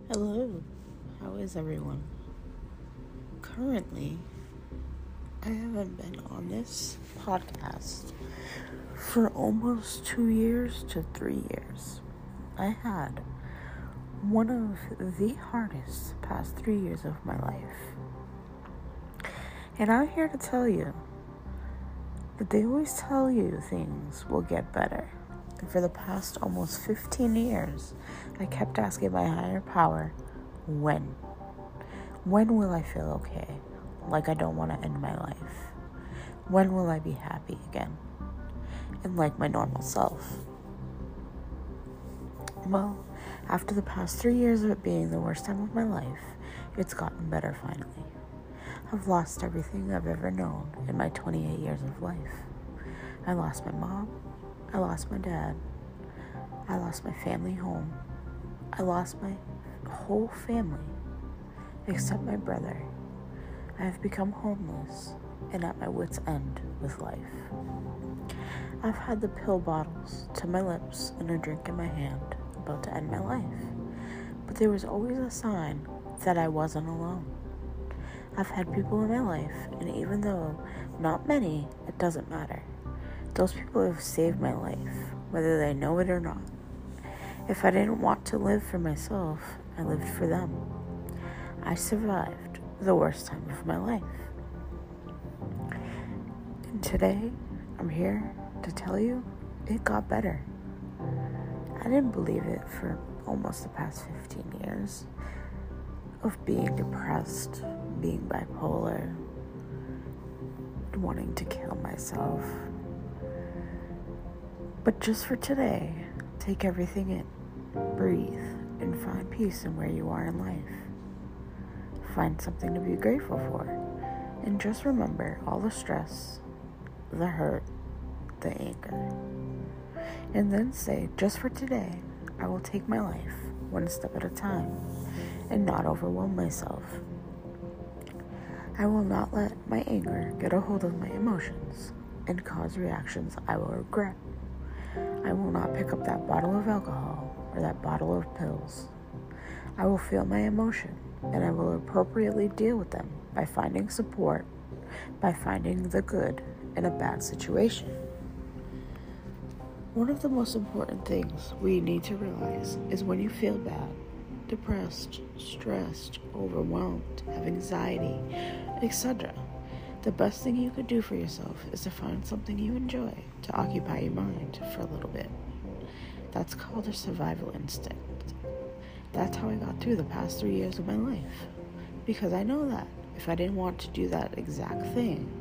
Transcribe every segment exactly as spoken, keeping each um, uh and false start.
Hello, how is everyone? Currently, I haven't been on this podcast for almost two years to three years. I had one of the hardest past three years of my life. And I'm here to tell you that they always tell you things will get better. And for the past almost fifteen years, I kept asking my higher power, when? When will I feel okay? Like I don't want to end my life? When will I be happy again? And like my normal self? Well, after the past three years of it being the worst time of my life, it's gotten better finally. I've lost everything I've ever known in my twenty-eight years of life. I lost my mom. I lost my dad. I lost my family home. I lost my whole family, except my brother. I have become homeless and at my wit's end with life. I've had the pill bottles to my lips and a drink in my hand, about to end my life. But there was always a sign that I wasn't alone. I've had people in my life, and even though not many, it doesn't matter. Those people have saved my life, whether they know it or not. If I didn't want to live for myself, I lived for them. I survived the worst time of my life. And today, I'm here to tell you it got better. I didn't believe it for almost the past fifteen years of being depressed, being bipolar, wanting to kill myself. But just for today, take everything in, breathe, and find peace in where you are in life. Find something to be grateful for, and just remember all the stress, the hurt, the anger. And then say, just for today, I will take my life one step at a time and not overwhelm myself. I will not let my anger get a hold of my emotions and cause reactions I will regret. I will not pick up that bottle of alcohol or that bottle of pills. I will feel my emotion, and I will appropriately deal with them by finding support, by finding the good in a bad situation. One of the most important things we need to realize is when you feel bad, depressed, stressed, overwhelmed, have anxiety, et cetera, the best thing you could do for yourself is to find something you enjoy to occupy your mind for a little bit. That's called a survival instinct. That's how I got through the past three years of my life. Because I know that if I didn't want to do that exact thing,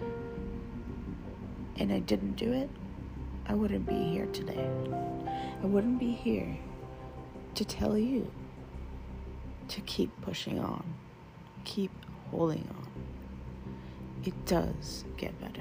and I didn't do it, I wouldn't be here today. I wouldn't be here to tell you to keep pushing on, keep holding on. It does get better.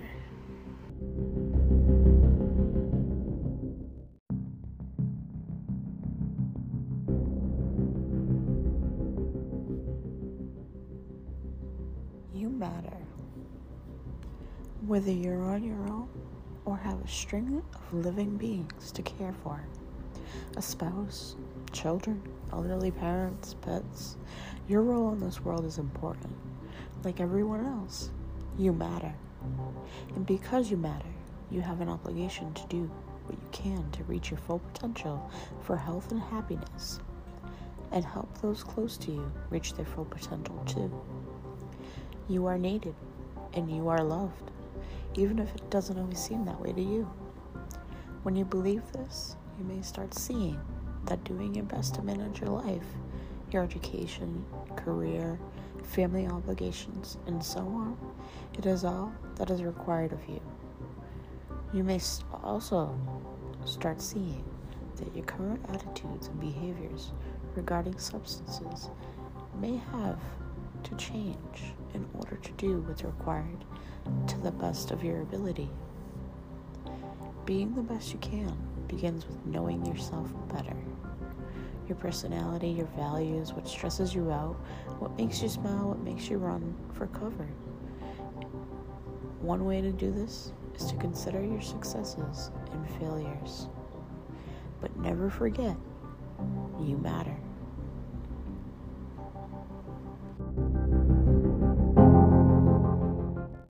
You matter. Whether you're on your own or have a string of living beings to care for, a spouse, children, elderly parents, pets, your role in this world is important. Like everyone else, you matter. And because you matter, you have an obligation to do what you can to reach your full potential for health and happiness, and help those close to you reach their full potential too. You are needed, and you are loved, even if it doesn't always seem that way to you. When you believe this, you may start seeing that doing your best to manage your life, your education, career, family obligations, and so on, it is all that is required of you. You may also start seeing that your current attitudes and behaviors regarding substances may have to change in order to do what's required to the best of your ability. Being the best you can begins with knowing yourself better. Your personality, your values, what stresses you out, what makes you smile, what makes you run for cover. One way to do this is to consider your successes and failures. But never forget, you matter.